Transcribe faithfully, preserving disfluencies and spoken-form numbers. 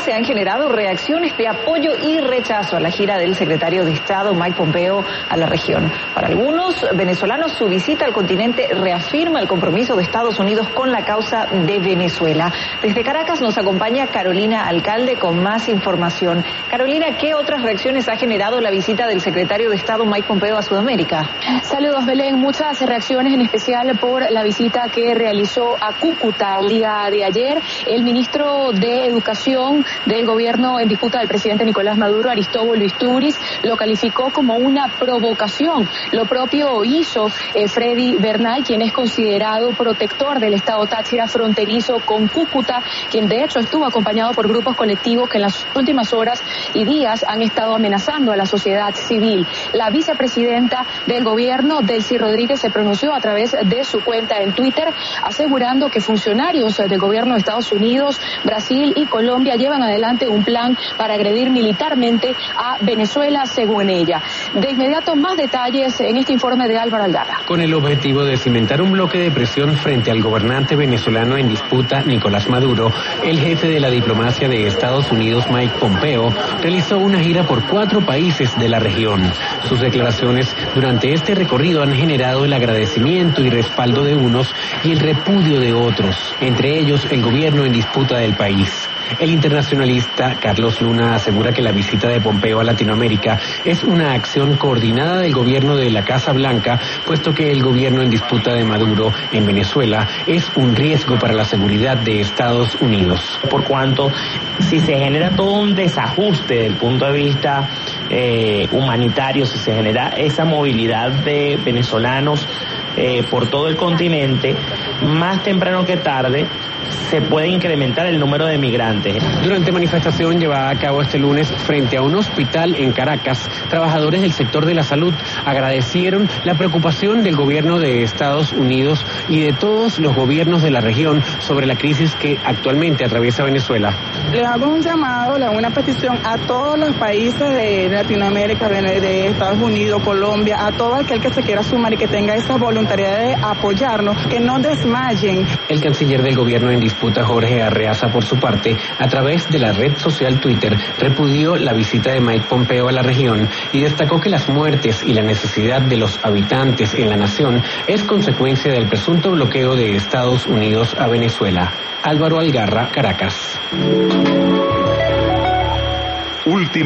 se han generado reacciones de apoyo y rechazo a la gira del secretario de Estado Mike Pompeo a la región. Para algunos venezolanos, su visita al continente reafirma el compromiso de Estados Unidos con la causa de Venezuela. Desde Caracas nos acompaña Carolina Alcalde con más información. Carolina, ¿qué otras reacciones ha generado la visita del secretario de Estado Mike Pompeo a Sudamérica? Saludos, Belén. Muchas reacciones, en especial por la visita que realizó a Cúcuta el día de ayer. El ministro de Educación del gobierno en disputa del presidente Nicolás Maduro, Aristóbulo Istúriz, lo calificó como una provocación. Lo propio hizo eh, Freddy Bernal, quien es considerado protector del estado Táchira fronterizo con Cúcuta, quien de hecho estuvo acompañado por grupos colectivos que en las últimas horas y días han estado amenazando a la sociedad civil. La vicepresidenta del gobierno, Delcy Rodríguez, se pronunció a través de su cuenta en Twitter, asegurando que funcionarios del gobierno de Estados Unidos, Brasil y Colombia llevan adelante un plan para agredir militarmente a Venezuela, según ella. De inmediato, más detalles en este informe de Álvaro Algarra. Con el objetivo de cimentar un bloque de presión frente al gobernante venezolano en disputa, Nicolás Maduro, el jefe de la diplomacia de Estados Unidos, Mike Pompeo, realizó una gira por cuatro países de la región. Sus declaraciones durante este recorrido han generado el agradecimiento y respaldo de unos y el repudio de otros, entre ellos el gobierno en disputa del país. El internacionalista Carlos Luna asegura que la visita de Pompeo a Latinoamérica es una acción coordinada del gobierno de la Casa Blanca, puesto que el gobierno en disputa de Maduro en Venezuela es un riesgo para la seguridad de Estados Unidos. Por cuanto, si se genera todo un desajuste desde el punto de vista eh, humanitario, si se genera esa movilidad de venezolanos eh, por todo el continente, más temprano que tarde se puede incrementar el número de migrantes. Durante manifestación llevada a cabo este lunes frente a un hospital en Caracas, trabajadores del sector de la salud agradecieron la preocupación del gobierno de Estados Unidos y de todos los gobiernos de la región sobre la crisis que actualmente atraviesa Venezuela. Le hago un llamado, le hago una petición a todos los países de Latinoamérica, de Estados Unidos, Colombia, a todo aquel que se quiera sumar y que tenga esa voluntariedad de apoyarnos, que no desmayen. El canciller del gobierno en disputa, Jorge Arreaza, por su parte, a través de la red social Twitter, repudió la visita de Mike Pompeo a la región y destacó que las muertes y la necesidad de los habitantes en la nación es consecuencia del presunto bloqueo de Estados Unidos a Venezuela. Álvaro Algarra, Caracas. Última